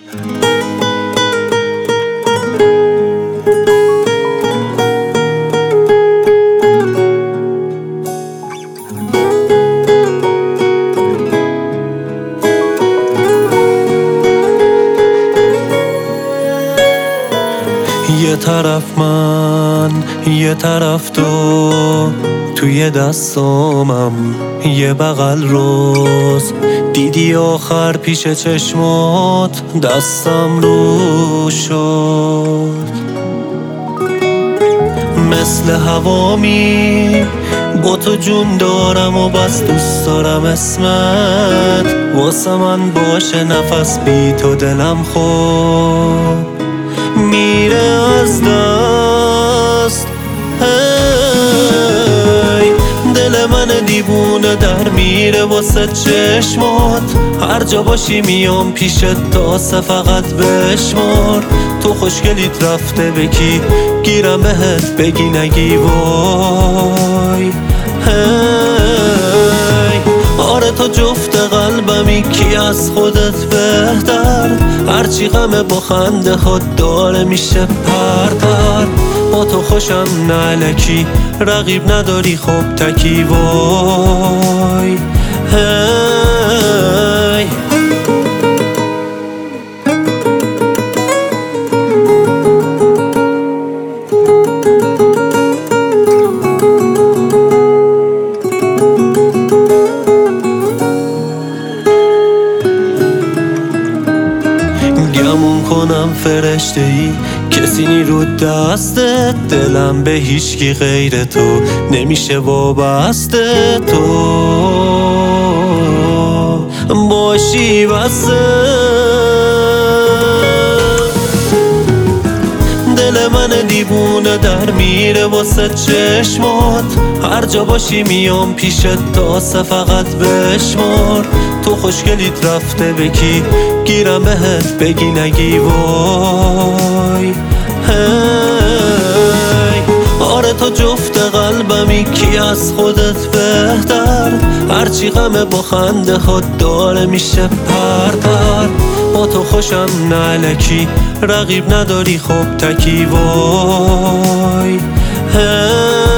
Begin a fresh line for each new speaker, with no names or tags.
یه طرف من یه طرف تو، توی دستامم یه بغل روز، دیدی آخر پیش چشمات دستم رو شد. مثل هوامی با تو جون دارم و بس دوست دارم اسمت واسه من باشه، نفس بی تو دلم خود میره از دست. هی دل من دیوونه در میره واسه چشمات، هر جا باشی میام پیشت تاسه فقط بشمار. تو خوشگلیت رفته به کی گیرم بهت بگی نگی وای. هی آره تو جفت قلبمی، کی از خودت بهتر، هرچی غمه با خنده خود داره میشه پرپر. با تو خوشم نه الکی، رقیب نداری خب تکی وای. هی گمون کنم فرشته ای، کسی نی رو دستت، دلم به هیچکی غیر تو نمیشه وابسته. تو باشی واسه دل من دیوونه در میره واسه چشمات، هر جا باشی میام پیشت تاسه فقط بشمار. تو خوشگلیت رفته به کی گیرم بهت بگی نگی وای. هی آره تو جفت قلبمی، کی از خودت بهتر، هرچی غمه با خنده خود داره میشه پرپر. با تو خوشم نه الکی، رقیب نداری خب تکی وای.